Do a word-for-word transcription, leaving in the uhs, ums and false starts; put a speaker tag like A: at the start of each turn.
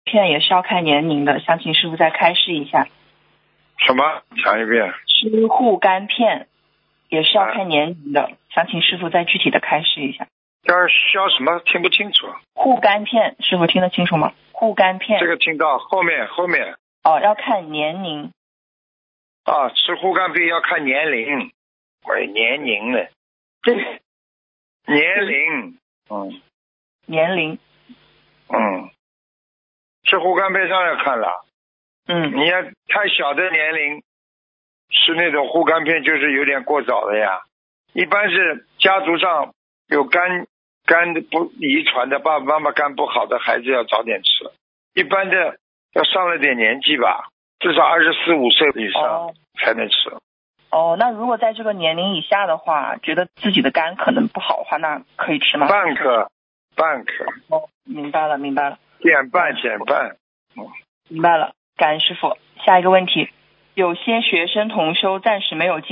A: 片也是要看年龄的，想请师傅再开示一下。
B: 什么？讲一遍。
A: 吃护肝片也是要看年龄的，啊、想请师傅再具体的开示一下。
B: 要消什么？听不清楚。
A: 护肝片，师傅听得清楚吗？护肝片。
B: 这个听到后面后面。
A: 哦，要看年龄。
B: 啊，吃护肝片要看年龄。喂，年龄呢？
A: 对。
B: 年龄。嗯。
A: 年龄。
B: 嗯。吃护肝片上要看了。
A: 嗯。
B: 你要太小的年龄吃那种护肝片就是有点过早了呀。一般是家族上有肝肝不遗传的，爸爸妈妈肝不好的孩子要早点吃。一般的要上了点年纪吧，至少二十四五岁以上才能吃。
A: 哦，那如果在这个年龄以下的话，觉得自己的肝可能不好的话，那可以吃吗？
B: 半颗，半颗。
A: 哦，明白了，明白了。
B: 减半，减半。
A: 嗯，明白了，感恩师傅。下一个问题，有些学生同修暂时没有进